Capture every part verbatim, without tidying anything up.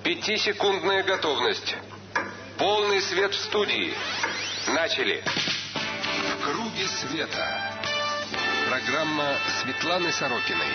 Пятисекундная готовность. Полный свет в студии. Начали. В круге света. Программа Светланы Сорокиной.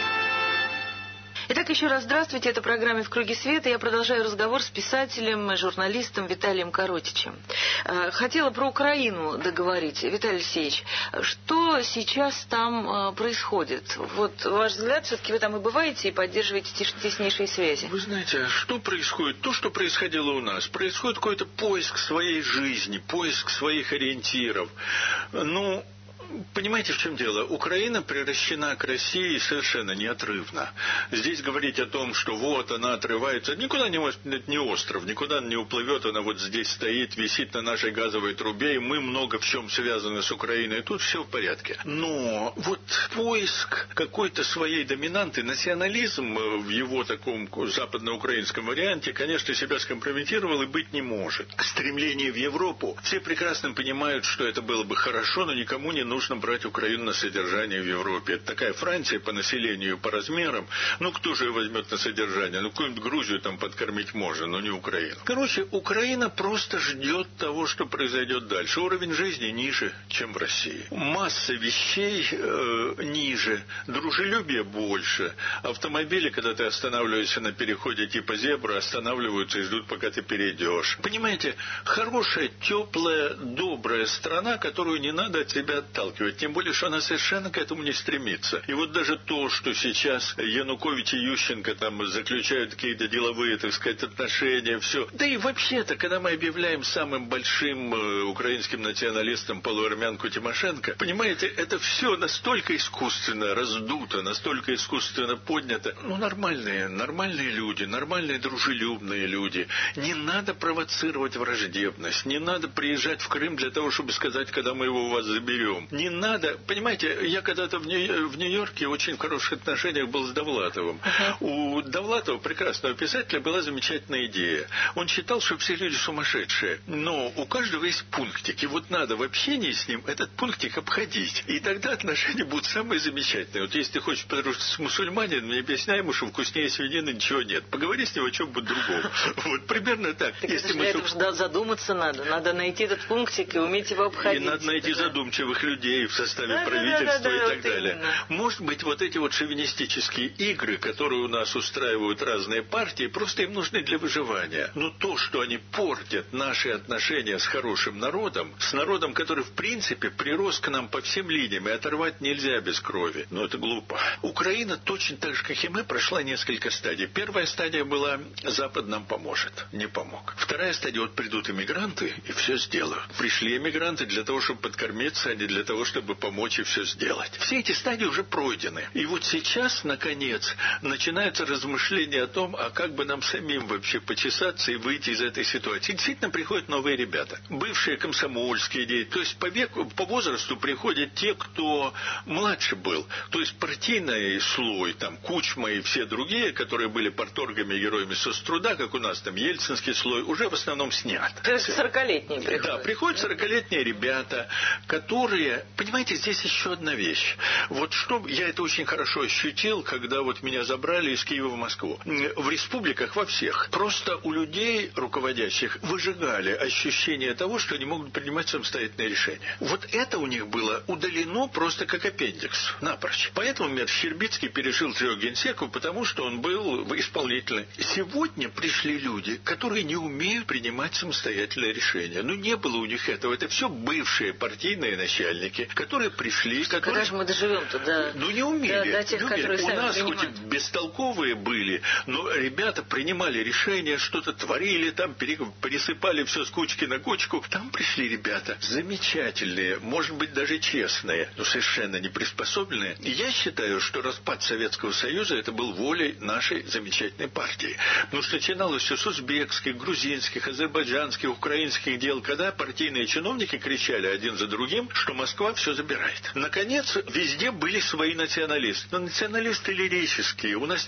Итак, еще раз здравствуйте. Это программа «В круге света». Я продолжаю разговор с писателем, журналистом Виталием Коротичем. Хотела про Украину договорить. Виталий Алексеевич, что сейчас там происходит? Вот ваш взгляд, все-таки вы там и бываете, и поддерживаете теснейшие связи. Вы знаете, что происходит? То, что происходило у нас. Происходит какой-то поиск своей жизни, поиск своих ориентиров. Ну... Понимаете, в чем дело? Украина приращена к России совершенно неотрывно. Здесь говорить о том, что вот она отрывается, никуда не, не остров, никуда не уплывет, она вот здесь стоит, висит на нашей газовой трубе, и мы много в чем связаны с Украиной, тут все в порядке. Но вот поиск какой-то своей доминанты, национализм в его таком западноукраинском варианте, конечно, себя скомпрометировал и быть не может. Стремление в Европу, все прекрасно понимают, что это было бы хорошо, но никому не нужно Нужно брать Украину на содержание в Европе. Это такая Франция по населению, по размерам. Ну, кто же ее возьмет на содержание? Ну, какую-нибудь Грузию там подкормить можно, но не Украину. Короче, Украина просто ждет того, что произойдет дальше. Уровень жизни ниже, чем в России. Масса вещей э, ниже, дружелюбие больше. Автомобили, когда ты останавливаешься на переходе типа зебра, останавливаются и ждут, пока ты перейдешь. Понимаете, хорошая, теплая, добрая страна, которую не надо от себя отталкивать. Тем более, что она совершенно к этому не стремится. И вот даже то, что сейчас Янукович и Ющенко там заключают какие-то деловые, так сказать, отношения, все. Да и вообще-то, когда мы объявляем самым большим э, украинским националистом полуармянку Тимошенко, понимаете, это все настолько искусственно раздуто, настолько искусственно поднято. Ну, нормальные, нормальные люди, нормальные дружелюбные люди. Не надо провоцировать враждебность, не надо приезжать в Крым для того, чтобы сказать, когда мы его у вас заберем. Не надо, понимаете, я когда-то в, Нью- в Нью-Йорке очень в хороших отношениях был с Довлатовым. Uh-huh. У Довлатова, прекрасного писателя, была замечательная идея. Он считал, что все люди сумасшедшие, но у каждого есть пунктик, и вот надо в общении с ним этот пунктик обходить, и тогда отношения будут самые замечательные. Вот если ты хочешь подружиться с мусульманином, не объясняй ему, что вкуснее свинины ничего нет. Поговори с ним о чем-нибудь другом. Вот примерно так. Так если для этого же задуматься надо. Надо найти этот пунктик и уметь его обходить. И надо найти задумчивых людей в составе да, правительства да, да, да, и так вот далее. Именно. Может быть, вот эти вот шовинистические игры, которые у нас устраивают разные партии, просто им нужны для выживания. Но то, что они портят наши отношения с хорошим народом, с народом, который в принципе прирос к нам по всем линиям, и оторвать нельзя без крови. Но это глупо. Украина точно так же, как и мы, прошла несколько стадий. Первая стадия была «Запад нам поможет». Не помог. Вторая стадия — вот придут иммигранты и все сделают. Пришли иммигранты для того, чтобы подкормиться, а не для того, чтобы помочь и все сделать. Все эти стадии уже пройдены. И вот сейчас, наконец, начинается размышление о том, а как бы нам самим вообще почесаться и выйти из этой ситуации. И действительно приходят новые ребята. Бывшие комсомольские деятели. То есть по веку, по возрасту приходят те, кто младше был. То есть партийный слой, там, Кучма и все другие, которые были парторгами, героями соцтруда, как у нас там Ельцинский слой, уже в основном снят. То есть сорокалетние приходят. Да, приходят сорокалетние ребята, которые, понимаете, здесь еще одна вещь. Вот что, я это очень хорошо ощутил, когда вот меня забрали из Киева в Москву. В республиках во всех. Просто у людей, руководящих, выжигали ощущение того, что они могут принимать самостоятельные решения. Вот это у них было удалено просто как аппендикс, напрочь. Поэтому, например, Щербицкий перешил к генсеку, потому что он был исполнительный. Сегодня пришли люди, которые не умеют принимать самостоятельные решения. Ну, не было у них этого. Это все бывшие партийные начальники, которые пришли... Которые... Когда же мы доживем-то до... Ну, не умели. До, до тех, не которые умели. У нас принимают. хоть и бестолковые были, но ребята принимали решения, что-то творили, там пересыпали все с кучки на кучку. Там пришли ребята замечательные, может быть, даже честные, но совершенно не приспособленные. И я считаю, что распад Советского Союза — это был волей нашей замечательной партии. Потому что начиналось все с узбекских, грузинских, азербайджанских, украинских дел, когда партийные чиновники кричали один за другим, что Москва все забирает. Наконец, везде были свои националисты. Но националисты лирические. У нас не было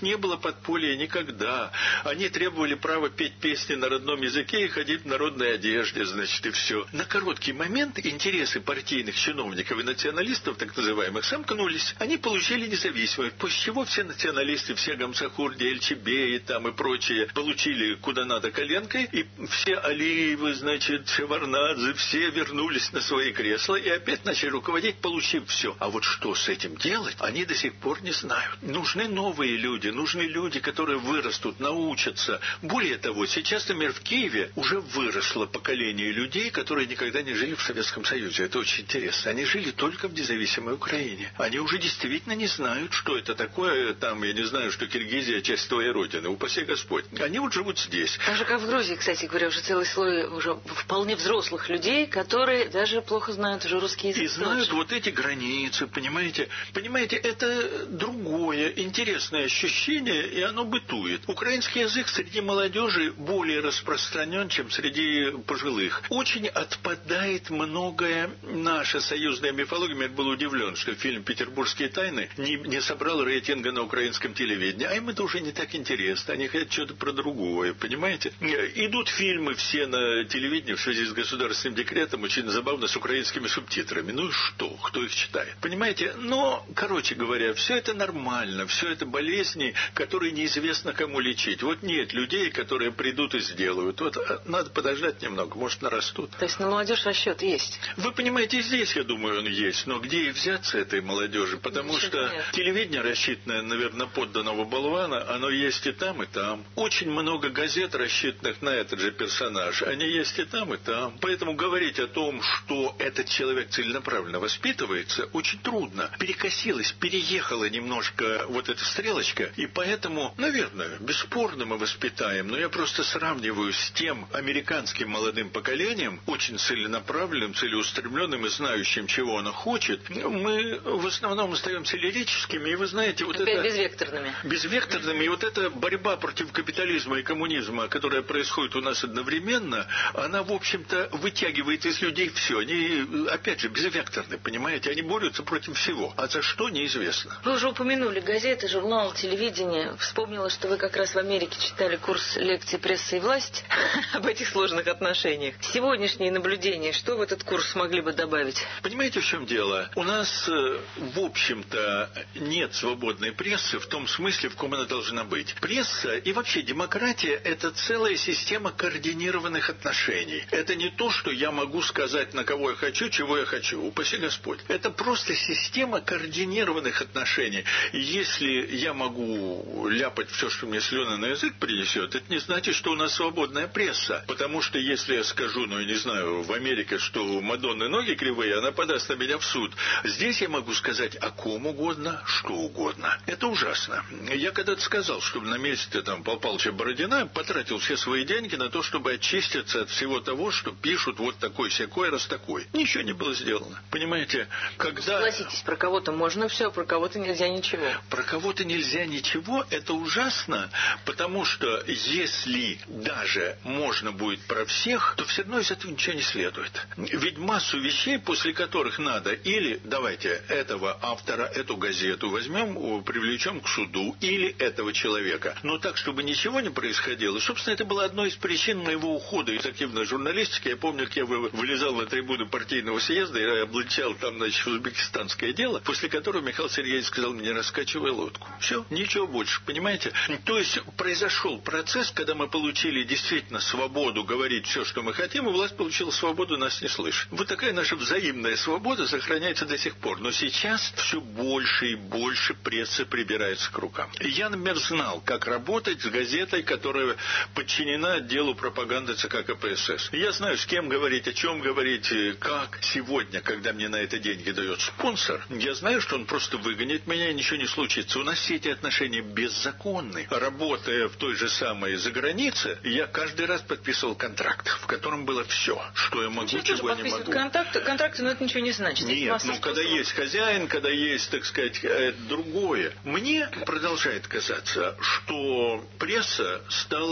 подполья никогда. Они требовали права петь песни на родном языке и ходить в народной одежде, значит, и все. На короткий момент интересы партийных чиновников и националистов, так называемых, сомкнулись. Они получили независимость, после чего все националисты, все Гамсахурди, Эльчебеи там и прочие получили куда надо коленкой, и все Алиевы, значит, Шеварнадзе, все вернулись на свои кресла и опять начали руководить, получив все. А вот что с этим делать, они до сих пор не знают. Нужны новые люди, нужны люди, которые вырастут, научатся. Более того, сейчас, например, в Киеве уже выросло поколение людей, которые никогда не жили в Советском Союзе. Это очень интересно. Они жили только в независимой Украине. Они уже действительно не знают, что это такое, там, я не знаю, что Киргизия часть твоей родины, упаси Господь. Они вот живут здесь. Так же, как в Грузии, кстати говоря, уже целый слой уже вполне взрослых людей, которые даже плохо знают уже русский язык. И знают вот эти границы, понимаете? Понимаете, это другое, интересное ощущение, и оно бытует. Украинский язык среди молодежи более распространен, чем среди пожилых. Очень отпадает многое наша союзная мифология. Я был удивлен, что фильм «Петербургские тайны» не, не собрал рейтинга на украинском телевидении. А им это уже не так интересно. Они хотят что-то про другое, понимаете? Идут фильмы все на телевидении в связи с государственным декретом, очень забавно, с украинскими субтитрами. Ну и что? Кто их читает? Понимаете? Но, короче говоря, все это нормально. Все это болезни, которые неизвестно кому лечить. Вот нет людей, которые придут и сделают. Вот надо подождать немного, может, нарастут. То есть на молодежь расчет есть? Вы понимаете, здесь, я думаю, он есть. Но где и взяться этой молодежи? Потому Ничего что нет. Телевидение, рассчитанное, наверное, подданного болвана, оно есть и там, и там. Очень много газет, рассчитанных на этот же персонаж. Они есть и там, и там. Поэтому говорить о том, что этот человек целенаправленно воспитывается, очень трудно. Перекосилась, переехала немножко вот эта стрелочка, и поэтому, наверное, бесспорно мы воспитаем, но я просто сравниваю с тем американским молодым поколением, очень целенаправленным, целеустремленным и знающим, чего оно хочет. Мы в основном остаемся лирическими, и вы знаете, вот Опять это... безвекторными. Безвекторными, и вот эта борьба против капитализма и коммунизма, которая происходит у нас одновременно, она, в общем-то, вытягивает из людей все. Они, опять же, безвекторны, понимаете? Они борются против всего. А за что, неизвестно. Вы уже упомянули газеты, журнал, телевидение. Вспомнила, что вы как раз в Америке читали курс лекций «Пресса и власть» об этих сложных отношениях. Сегодняшние наблюдения, что в этот курс могли бы добавить? Понимаете, в чем дело? У нас, в общем-то, нет свободной прессы в том смысле, в каком она должна быть. Пресса и вообще демократия – это целая система координированных отношений. Это не то, что я могу сказать, на кого я хочу, чего я хочу. Упаси Господь. Это просто система координированных отношений. И если я могу ляпать все, что мне слюна на язык принесет, это не значит, что у нас свободная пресса. Потому что если я скажу, ну, я не знаю, в Америке, что у Мадонны ноги кривые, она подаст на меня в суд. Здесь я могу сказать о ком угодно, что угодно. Это ужасно. Я когда-то сказал, что на месте там Павла Павловича Бородина потратил все свои деньги на то, чтобы очиститься от всего того, что пишут вот такой-сякой, раз такой. Ничего не было сделано. Понимаете, когда... Согласитесь, про кого-то можно все, про кого-то нельзя ничего. Про кого-то нельзя ничего, это ужасно, потому что если даже можно будет про всех, то все равно из этого ничего не следует. Ведь массу вещей, после которых надо или, давайте, этого автора, эту газету возьмем, привлечем к суду, или этого человека. Но так, чтобы ничего не происходило. Собственно, это было одной из причин моего ухода из активной журналистики. Я помню, как я вылезал на трибуну партийного съезда и облачал там, значит, узбекистанское дело, после которого Михаил Сергеевич сказал мне: раскачивай лодку. Все, ничего больше, понимаете? То есть произошел процесс, когда мы получили действительно свободу говорить все, что мы хотим, и власть получила свободу нас не слышать. Вот такая наша взаимная свобода сохраняется до сих пор. Но сейчас все больше и больше пресса прибирается к рукам. Я, например, знал, как работать с газетой, которая подчинена отделу пропаганды ЦК КПСС. Я знаю, с кем говорить, о чем говорить, как. Сегодня, когда мне на это деньги дает спонсор, я знаю, что он просто выгонит меня, и ничего не случится. У нас все эти отношения беззаконны. Работая в той же самой загранице, я каждый раз подписывал контракт, в котором было все, что я могу, Сейчас чего я не могу. Контракты, контракты, но это ничего не значит. Нет, ну когда есть хозяин, когда есть, так сказать, это другое. Мне продолжает казаться, что пресса стала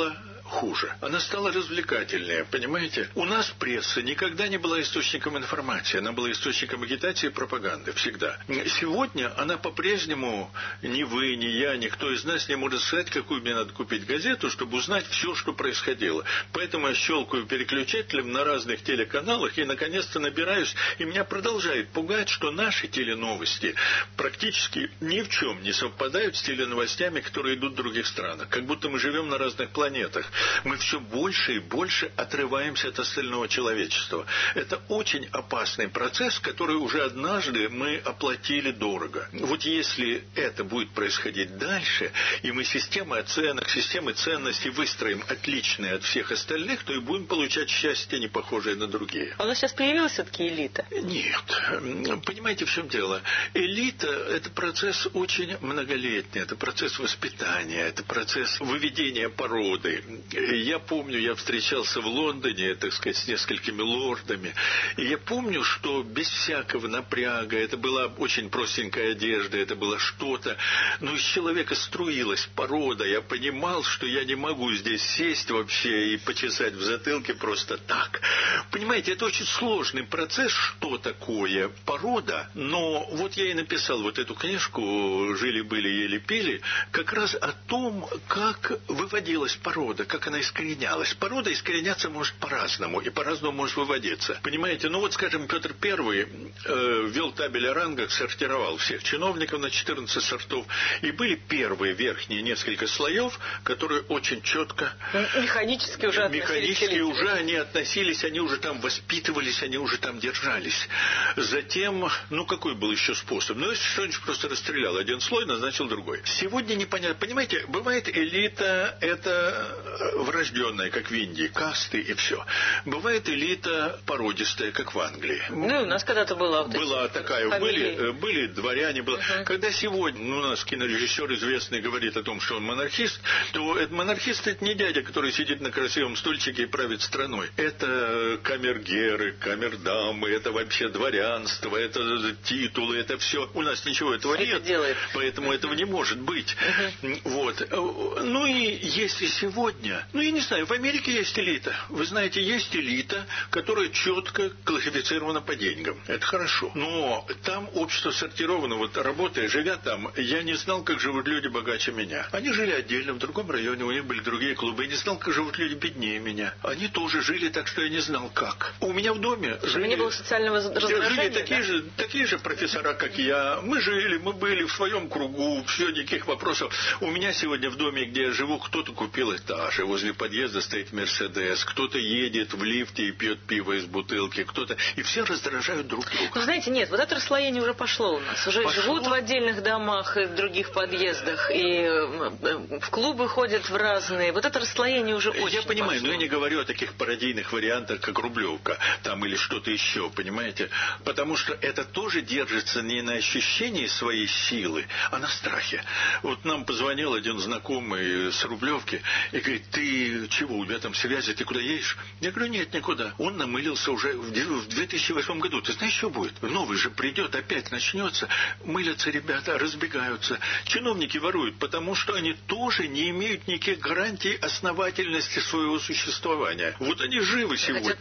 хуже. Она стала развлекательнее, понимаете? У нас пресса никогда не была источником информации. Она была источником агитации и пропаганды. Всегда. Сегодня она по-прежнему, ни вы, ни я, никто из нас не может сказать, какую мне надо купить газету, чтобы узнать все, что происходило. Поэтому я щелкаю переключателем на разных телеканалах и, наконец-то, набираюсь. И меня продолжает пугать, что наши теленовости практически ни в чем не совпадают с теленовостями, которые идут в других странах. Как будто мы живем на разных планетах. Мы все больше и больше отрываемся от остального человечества. Это очень опасный процесс, который уже однажды мы оплатили дорого. Вот если это будет происходить дальше, и мы системы оценок, системы ценностей выстроим отличные от всех остальных, то и будем получать счастье, не похожее на другие. А у нас сейчас появилась все-таки элита? Нет. Понимаете, в чем дело? Элита – это процесс очень многолетний, это процесс воспитания, это процесс выведения породы. Я помню, я встречался в Лондоне, так сказать, с несколькими лордами, и я помню, что без всякого напряга, это была очень простенькая одежда, это было что-то, но из человека струилась порода, я понимал, что я не могу здесь сесть вообще и почесать в затылке просто так. Понимаете, это очень сложный процесс, что такое порода, но вот я и написал вот эту книжку «Жили-были, ели-пили», как раз о том, как выводилась порода, как она искоренялась. Порода искореняться может по-разному, и по-разному может выводиться. Понимаете, ну вот, скажем, Петр Первый э, ввел табель о рангах, сортировал всех чиновников на четырнадцать сортов, и были первые верхние несколько слоев, которые очень четко... Механически уже относились. Механически уже они относились, они уже там воспитывались, они уже там держались. Затем, ну какой был еще способ? Ну, если что-нибудь просто расстрелял один слой, назначил другой. Сегодня непонятно. Понимаете, бывает элита, это врожденная, как в Индии, касты и все. Бывает элита породистая, как в Англии. Ну, у нас когда-то была вот Была такая, были, были дворяне. Было. Uh-huh. Когда сегодня, ну, у нас кинорежиссер известный говорит о том, что он монархист, то этот монархист — это не дядя, который сидит на красивом стульчике и правит страной. Это камергеры, камердамы, это вообще дворянство, это титулы, это все. У нас ничего этого это нет, делает. поэтому uh-huh. этого не может быть. Uh-huh. Вот. Ну и если сегодня, ну я не знаю, в Америке есть элита. Вы знаете, есть элита, которая четко классифицирована по деньгам. Это хорошо. Но там общество сортировано. Вот работая, живя там, я не знал, как живут люди богаче меня. Они жили отдельно, в другом районе, у них были другие клубы. Я не знал, как живут люди беднее меня. Они тоже жили так, что я не знал, как. У меня в доме жили... Не было социального раздражения, жили такие, да? же, такие же профессора, как я. Мы жили, мы были в своем кругу, все, никаких вопросов. У меня сегодня в доме, где я живу, кто-то купил этаж, и возле подъезда стоит Мерседес, кто-то едет в лифте и пьет пиво из бутылки, кто-то... И все раздражают друг друга. Ну, знаете, нет, вот это расслоение уже пошло у нас. Уже пошло? Живут в отдельных домах и в других подъездах, и в клубы ходят в разные. Вот это расслоение уже очень Я понимаю, пошло. но я не говорю о таких пародийных вариантах, как Рублевка, там или что-то еще, понимаете? Потому что это тоже держится не на ощущении своей силы, а на страхе. Вот нам позвонил один знакомый с Рублевки и говорит: ты чего, у тебя там связи, ты куда едешь? Я говорю: нет, никуда. Он намылился уже в две тысячи восьмом году. Ты знаешь, что будет? Новый же придет, опять начнется. Мылятся ребята, разбегаются. Чиновники воруют, потому что они тоже не имеют никаких гарантий основательности своего существования. Вот они живы сегодня.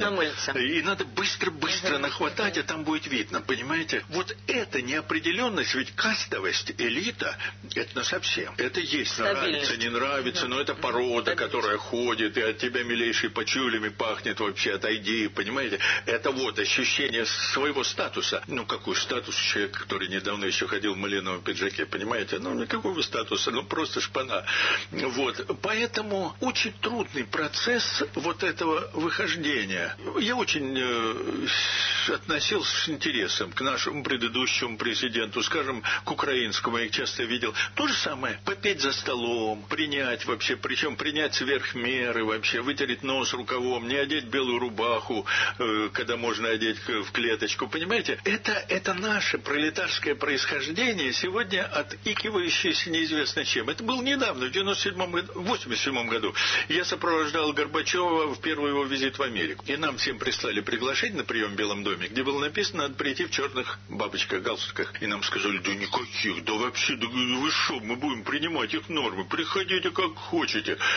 И надо быстро-быстро угу. нахватать, а там будет видно, понимаете? Вот эта неопределенность, ведь кастовость, элита, это насовсем. Это есть, нравится, не нравится, угу. но это порода, которая ходит, и от тебя милейшей почулями пахнет вообще, отойди, понимаете? Это вот ощущение своего статуса. Ну, какой статус человек, который недавно еще ходил в малиновом пиджаке, понимаете? Ну, никакого статуса, ну, просто шпана. Вот. Поэтому очень трудный процесс вот этого выхождения. Я очень э, относился с интересом к нашему предыдущему президенту, скажем, к украинскому, я их часто видел. То же самое, попеть за столом, принять вообще, причем принять сверх меры вообще, вытереть нос рукавом, не одеть белую рубаху, э, когда можно одеть в клеточку, понимаете? Это, это наше пролетарское происхождение, сегодня отикивающееся неизвестно чем. Это было недавно, в девяносто седьмом году, в восемьдесят седьмом году. Я сопровождал Горбачева в первый его визит в Америку. И нам всем прислали приглашение на прием в Белом доме, где было написано: надо прийти в черных бабочках, галстуках. И нам сказали: да никаких, да вообще, да вы что, мы будем принимать их нормы, приходите как хотите.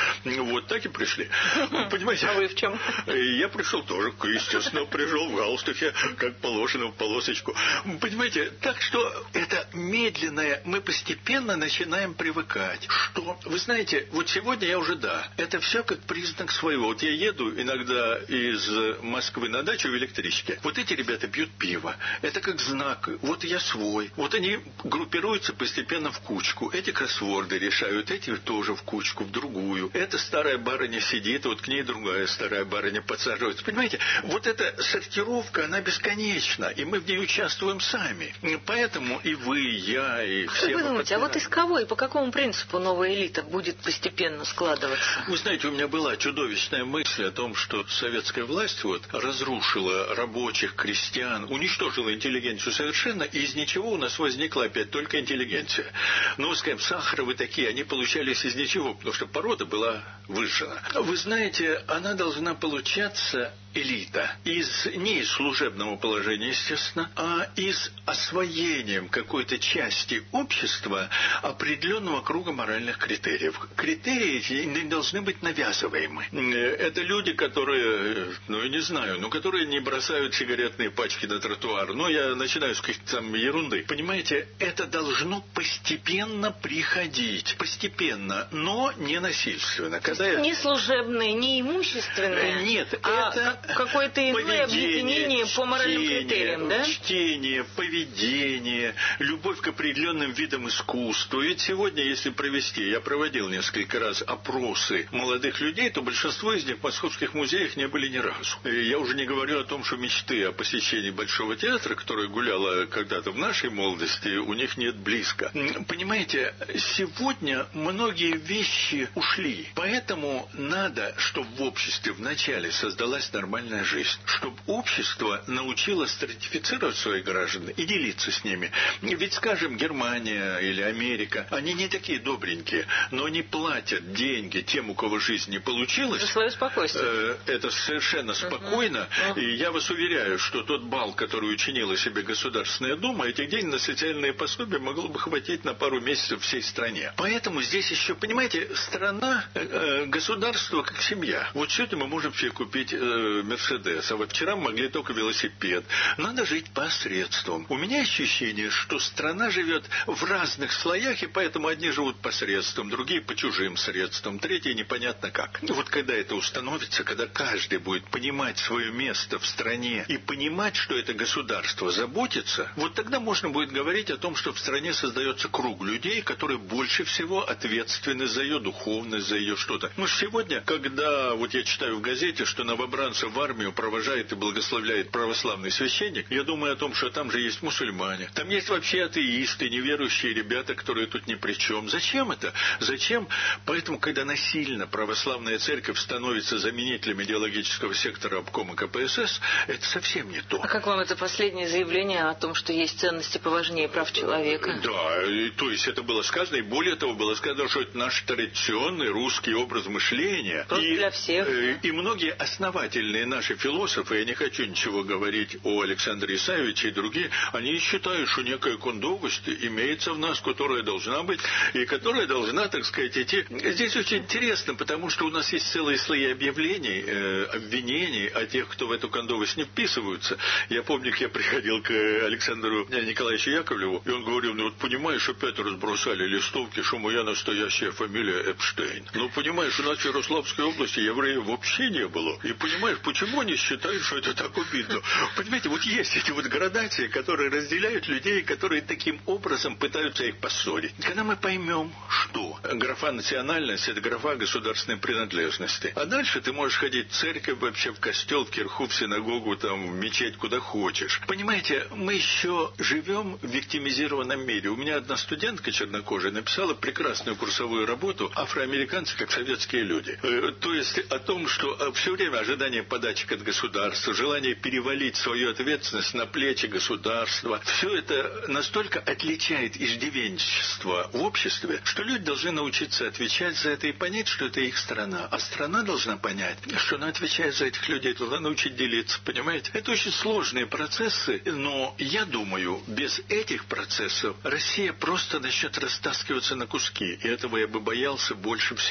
Вот так и пришли. Понимаете? А вы в чем? Я пришел тоже, естественно, пришел в галстухе, как положено, в полосочку. Понимаете, так что это медленное, мы постепенно начинаем привыкать. Что, вы знаете, вот сегодня я уже, да, это все как признак своего. Вот я еду иногда из Москвы на дачу в электричке. Вот эти ребята пьют пиво. Это как знак. Вот я свой. Вот они группируются постепенно в кучку. Эти кроссворды решают, эти тоже в кучку, в другую. Эта старая барыня сидит, вот к ней другая старая барыня подсаживается. Понимаете, вот эта сортировка, она бесконечна, и мы в ней участвуем сами. Поэтому и вы, и я, и все. Как вы думаете, а вот из кого и по какому принципу новая элита будет постепенно складываться? Вы знаете, у меня была чудовищная мысль о том, что советская власть вот разрушила рабочих, крестьян, уничтожила интеллигенцию совершенно, и из ничего у нас возникла опять только интеллигенция. Ну, скажем, Сахаровы такие, они получались из ничего, потому что порода была выжжена. Вы знаете, она должна получаться элита. Из, не из служебного положения, естественно, а из освоением какой-то части общества определенного круга моральных критериев. Критерии эти не должны быть навязываемы. Это люди, которые, ну, я не знаю, ну, которые не бросают сигаретные пачки на тротуар. Ну, я начинаю с каких-то там ерунды. Понимаете, это должно постепенно приходить. Постепенно, но не насильственно. Когда я... Не служебные, не имущественные. Нет, а это... какое-то иное объединение по моральным критериям, да? Чтение, поведение, любовь к определенным видам искусства. Ведь сегодня, если провести, я проводил несколько раз опросы молодых людей, то большинство из них в московских музеях не были ни разу. Я уже не говорю о том, что мечты о посещении Большого театра, которая гуляла когда-то в нашей молодости, у них нет близко. Понимаете, сегодня многие вещи ушли. Поэтому надо, чтобы в обществе вначале создалась нормальная жизнь. Чтобы общество научилось стратифицировать своих граждан и делиться с ними. Ведь, скажем, Германия или Америка, они не такие добренькие, но они платят деньги тем, у кого жизнь не получилась. За свое спокойствие. Это совершенно спокойно. Uh-huh. Uh-huh. И я вас уверяю, что тот балл, который учинила себе Государственная Дума, этих денег на социальные пособия могло бы хватить на пару месяцев всей стране. Поэтому здесь еще, понимаете, страна, э, государство как семья. Вот сегодня мы можем все купить э, Мерседес, а вот вчера мы могли только велосипед. Надо жить посредством. У меня ощущение, что страна живет в разных слоях, и поэтому одни живут посредством, другие по чужим средствам, третьи непонятно как. Вот когда это установится, когда каждый будет понимать свое место в стране и понимать, что это государство заботится, вот тогда можно будет говорить о том, что в стране создается круг людей, которые больше всего ответственны за ее духовность, за ее что-то. Ну, сегодня, когда вот я читаю в газете, что новобранцев в армию провожает и благословляет православный священник, я думаю о том, что там же есть мусульмане, там есть вообще атеисты, неверующие ребята, которые тут ни при чем. Зачем это? Зачем? Поэтому, когда насильно православная церковь становится заменителем идеологического сектора обкома ка пэ эс эс, это совсем не то. А как вам это последнее заявление о том, что есть ценности поважнее прав человека? Да, и, то есть это было сказано, и более того, было сказано, что это наш традиционный русский образ мышления. И, для всех. И, и многие основательные наши философы, я не хочу ничего говорить о Александре Исаевиче и другие, они считают, что некая кондовость имеется в нас, которая должна быть, и которая должна, так сказать, идти. Здесь очень интересно, потому что у нас есть целые слои объявлений, э, обвинений о тех, кто в эту кондовость не вписываются. Я помню, как я приходил к Александру Николаевичу Яковлеву, и он говорил, ну вот понимаешь, опять разбросали листовки, что моя настоящая фамилия Эпштейн. Ну понимаешь, у нас в Ярославской области евреев вообще не было. И понимаешь, почему они считают, что это так обидно? Понимаете, вот есть эти вот градации, которые разделяют людей, которые таким образом пытаются их поссорить. Когда мы поймем, что графа национальность — это графа государственной принадлежности. А дальше ты можешь ходить в церковь, вообще в костел, в кирху, в синагогу, там, в мечеть, куда хочешь. Понимаете, мы еще живем в виктимизированном мире. У меня одна студентка чернокожая написала прекрасную курсовую работу «Афроамериканцы как советские люди». То есть о том, что все время ожидание подачек от государства, желание перевалить свою ответственность на плечи государства, все это настолько отличает иждивенчество в обществе, что люди должны научиться отвечать за это и понять, что это их страна. А страна должна понять, что она отвечает за этих людей, должна научить делиться, понимаете? Это очень сложные процессы, но я думаю, без этих процессов Россия просто начнет растаскиваться на куски, и этого я бы боялся больше всего.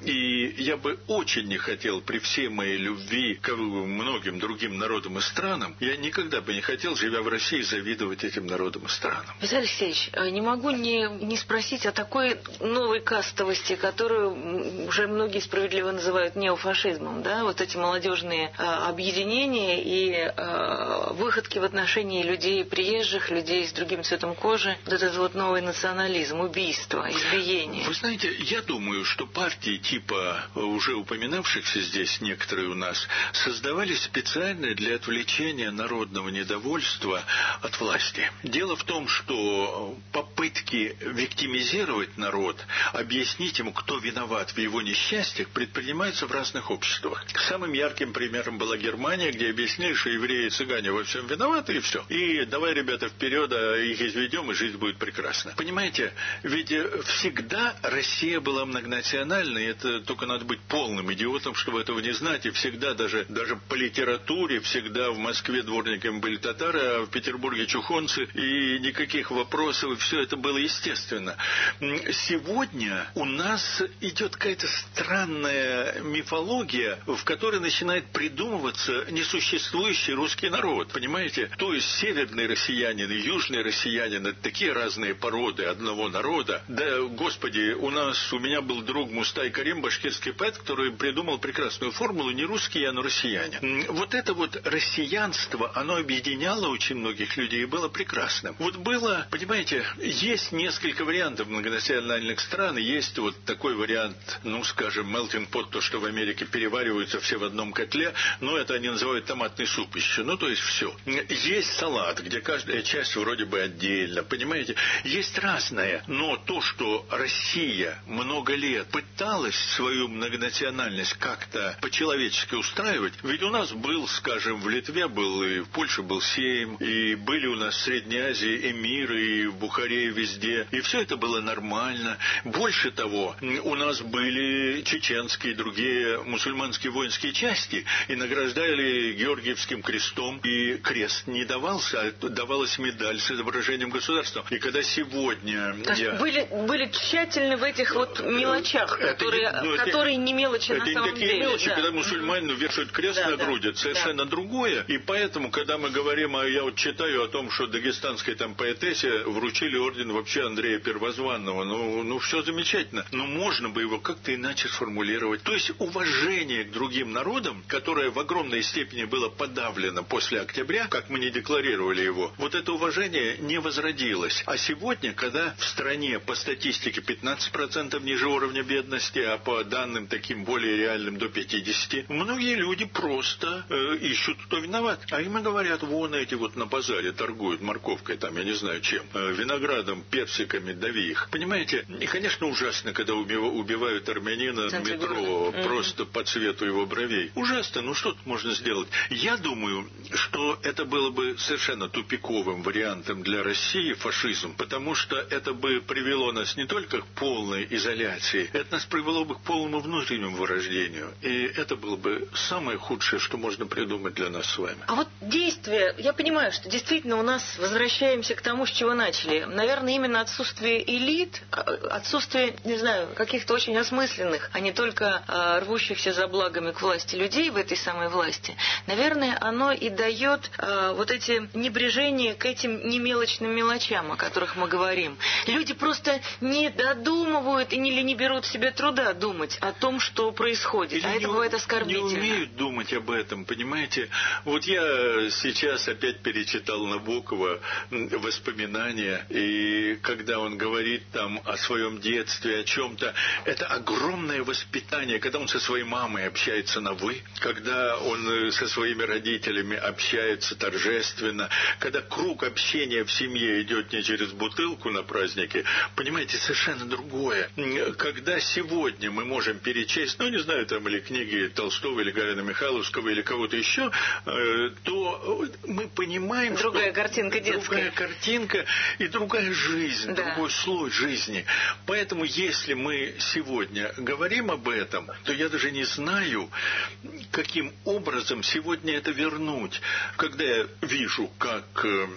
И я бы очень не хотел, при всей моей любви к многим другим народам и странам, я никогда бы не хотел, живя в России, завидовать этим народам и странам. Виталий Алексеевич, не могу не, не спросить о такой новой кастовости, которую уже многие справедливо называют неофашизмом, да, вот эти молодежные а, объединения и а, выходки в отношении людей приезжих, людей с другим цветом кожи, вот этот вот новый национализм, убийство, избиение. Вы знаете, я думаю, что партии типа уже упоминавшихся здесь некоторые у нас создавались специально для отвлечения народного недовольства от власти. Дело в том, что попытки виктимизировать народ, объяснить ему, кто виноват в его несчастьях, предпринимаются в разных обществах. Самым ярким примером была Германия, где объяснили, что евреи и цыгане во всем виноваты, и все. И давай, ребята, вперед, а их изведем, и жизнь будет прекрасна. Понимаете, ведь всегда Россия была многонациональной, это только надо быть полным идиотом, чтобы этого не знать, и всегда, даже, даже по литературе, всегда в Москве дворниками были татары, а в Петербурге чухонцы, и никаких вопросов, и все это было естественно. Сегодня у нас идет какая-то странная мифология, в которой начинает придумываться несуществующий русский народ, понимаете? То есть северный россиянин и южный россиянин — это такие разные породы одного народа. Да, господи, у нас, у меня был друг Мустай Карим, башкирский поэт, который придумал прекрасную формулу: не русский, а но россиянин. Вот это вот россиянство, оно объединяло очень многих людей и было прекрасным. Вот было, понимаете, есть несколько вариантов многонациональных стран, есть вот такой вариант, ну, скажем, melting pot, то, что в Америке перевариваются все в одном котле, но это они называют томатный суп еще, ну, то есть все. Есть салат, где каждая часть вроде бы отдельно, понимаете, есть разное, но то, что Россия много лет пыталась свою многонациональность как-то по-человечески устраивать, ведь у нас был, скажем, в Литве был, и в Польше был Сейм, и были у нас в Средней Азии эмиры, и в Бухаре, и везде, и все это было нормально. Больше того, у нас были чеченские и другие мусульманские воинские части, и награждали Георгиевским крестом, и крест не давался, а давалась медаль с изображением государства. И когда сегодня... То я... были, были тщательны в этих вот мелочах, это которые, не, ну, которые это, не мелочи на самом деле. Это не такие мелочи, да. когда мусульмане вешают крест да, на да, грудь, это совершенно да. другое. И поэтому, когда мы говорим, а я вот читаю о том, что дагестанской там поэтессе вручили орден вообще Андрея Первозванного, ну, ну все замечательно, но можно бы его как-то иначе сформулировать. То есть уважение к другим народам, которое в огромной степени было подавлено после октября, как мы не декларировали его, вот это уважение не возродилось. А сегодня, когда в стране по статистике пятнадцать процентов ниже уровня бедности, а по данным таким более реальным до пятидесяти, многие люди просто э, ищут, кто виноват. А им и говорят, вон эти вот на базаре торгуют морковкой, там, я не знаю чем, э, виноградом, персиками, дави их. Понимаете, и, конечно, ужасно, когда убивают армянина в метро mm-hmm. просто по цвету его бровей. Ужасно, ну что тут можно сделать? Я думаю, что это было бы совершенно тупиковым вариантом для России, фашизм, потому что это бы привело нас не только к полной изоляции, это нас привело бы к полному внутреннему вырождению. И это было бы самое худшее, что можно придумать для нас с вами. А вот действия, я понимаю, что действительно у нас возвращаемся к тому, с чего начали. Наверное, именно отсутствие элит, отсутствие, не знаю, каких-то очень осмысленных, а не только а, рвущихся за благами к власти людей в этой самой власти, наверное, оно и дает а, вот эти небрежения к этим немелочным мелочам, о которых мы говорим. Люди просто не додумывают и не, не берут себе труда думать о том, что происходит. Или а это бывает оскорбительно. Не умеют думать об этом, понимаете? Вот я сейчас опять перечитал Набокова воспоминания, и когда он говорит там о своем детстве, о чем-то, это огромное воспитание, когда он со своей мамой общается на «вы», когда он со своими родителями общается торжественно, когда круг общения в семье идет не через бутылку на празднике, понимаете, совершенно другое. Когда сегодня мы можем перечесть, ну, не знаю, там, или книги Толстого, или Галина Михайловского, или кого-то еще, то мы понимаем, другая что... картинка детская. Другая картинка и другая жизнь, да. другой слой жизни. Поэтому, если мы сегодня говорим об этом, то я даже не знаю, каким образом сегодня это вернуть. Когда я вижу, как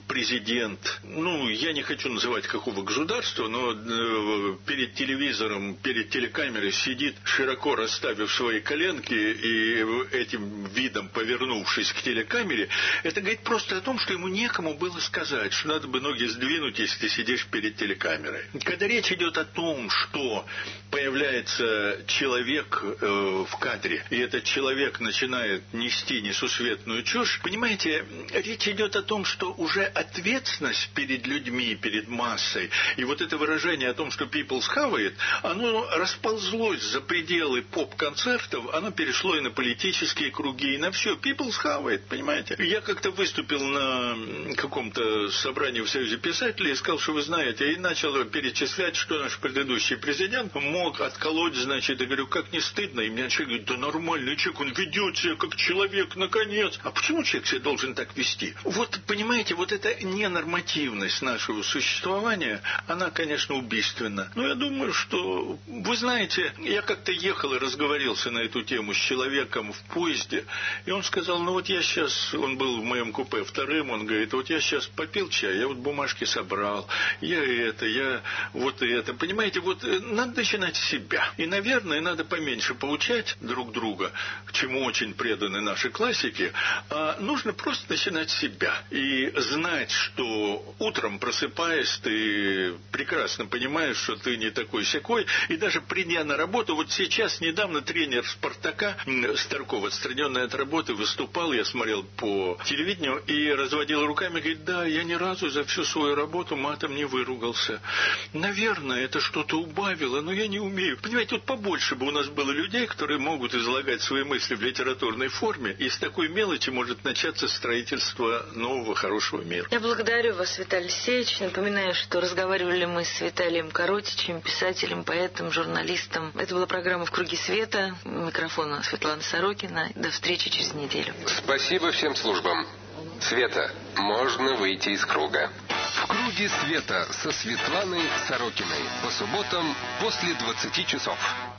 президент, ну, я не хочу называть какого государства, но э, перед телевизором, перед телекамерой сидит, широко расставив свои коленки и этим видом повернувшись к телекамере, это говорит просто о том, что ему некому было сказать, что надо бы ноги сдвинуть, если ты сидишь перед телекамерой. Когда речь идет о том, что появляется человек э, в кадре, и этот человек начинает нести несусветную чушь, понимаете, речь идет о том, что уже ответственность перед людьми, перед массой, и вот это выражение о том, что people's have it, оно расползлось за пределы поп-концертов, оно перешло и на политические круги, и на все. People's have it, понимаете? Я как-то выступил на каком-то собрании в Союзе писателей и сказал, что вы знаете, и начал перечислять, что наш предыдущий президент мог отколоть, значит, я говорю, как не стыдно, и мне человек говорит, да нормальный человек, он ведет себя как человек, наконец. А почему человек себя должен так вести? Вот, понимаете, вот эта ненормативность нашего существования, она, конечно, убийственна. Но я думаю, что, вы знаете, я как-то ехал и разговорился на эту тему с человеком в поезде, и он сказал, ну вот я сейчас, он был в моем купе вторым, он говорит, вот я сейчас попил чай, я вот бумажки собрал, я это, я вот это. Понимаете, вот надо начинать с себя. И, наверное, надо поменьше поучать друг друга, к чему очень преданы наши классики, а нужно просто начинать с себя. И знать, что утром просыпаясь, ты прекрасно понимаешь, что ты не такой-сякой, и даже придя на работу, вот сейчас недавно тренер «Спартака» Старков, отстраненный от работы, выступал, я смотрел по телевидению, и разводил руками, говорит, да, я ни разу за всю свою работу матом не выругался. Наверное, это что-то убавило, но я не умею. Понимаете, вот побольше бы у нас было людей, которые могут излагать свои мысли в литературной форме, и с такой мелочи может начаться строительство нового хорошего мира. Я благодарю вас, Виталий Алексеевич. Напоминаю, что разговаривали мы с Виталием Коротичем, писателем, поэтом, журналистом. Это была программа «В круге света». У микрофона Светлана Сорокина. До встречи через неделю. Спасибо всем службам. Света, можно выйти из круга. В круге света со Светланой Сорокиной. По субботам после двадцати часов.